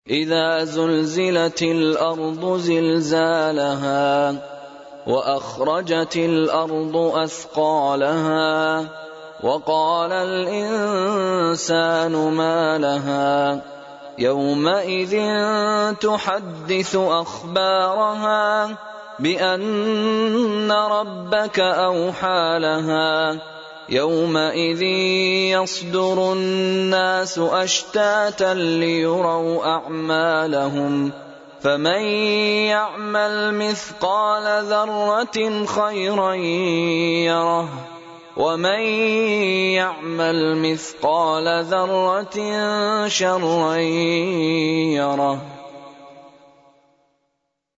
إذا زلزلت الأرض زلزالها وأخرجت الأرض أثقالها وقال الإنسان ما لها يومئذ تحدث أخبارها بأن ربك أوحى لها يومئذ يصدر الناس أشتاتا ليروا أعمالهم فمن يعمل مثقال ذرة خيرا يره ومن يعمل مثقال ذرة شرا يره.